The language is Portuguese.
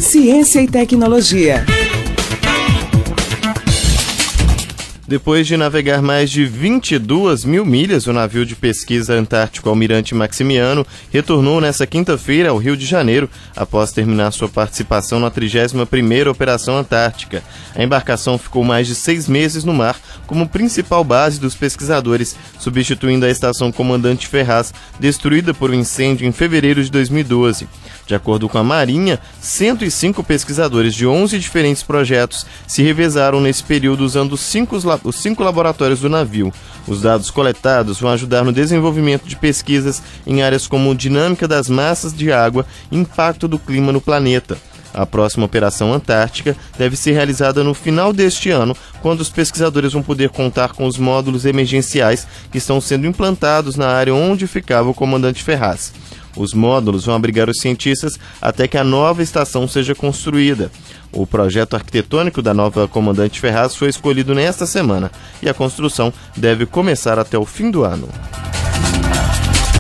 Ciência e tecnologia. Depois de navegar mais de 22 mil milhas, o navio de pesquisa antártico Almirante Maximiano retornou nesta quinta-feira ao Rio de Janeiro, após terminar sua participação na 31ª Operação Antártica. A embarcação ficou mais de 6 meses no mar como principal base dos pesquisadores, substituindo a estação Comandante Ferraz, destruída por um incêndio em fevereiro de 2012. De acordo com a Marinha, 105 pesquisadores de 11 diferentes projetos se revezaram nesse período usando os 5 laboratórios do navio. Os dados coletados vão ajudar no desenvolvimento de pesquisas em áreas como dinâmica das massas de água e impacto do clima no planeta. A próxima Operação Antártica deve ser realizada no final deste ano, quando os pesquisadores vão poder contar com os módulos emergenciais que estão sendo implantados na área onde ficava o Comandante Ferraz. Os módulos vão abrigar os cientistas até que a nova estação seja construída. O projeto arquitetônico da nova Comandante Ferraz foi escolhido nesta semana e a construção deve começar até o fim do ano.